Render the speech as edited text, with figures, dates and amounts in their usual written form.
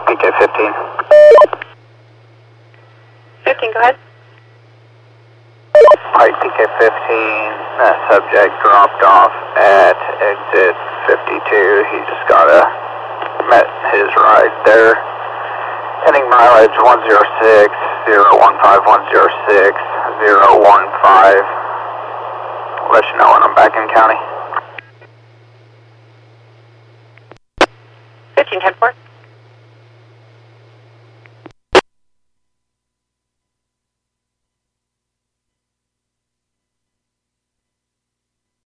PK-15. 15, go ahead. Alright, PK-15, subject dropped off at exit 52. He just met his ride there. Heading mileage 106, 015, 106, 015. Let you know when I'm back in county. 15, 10-4.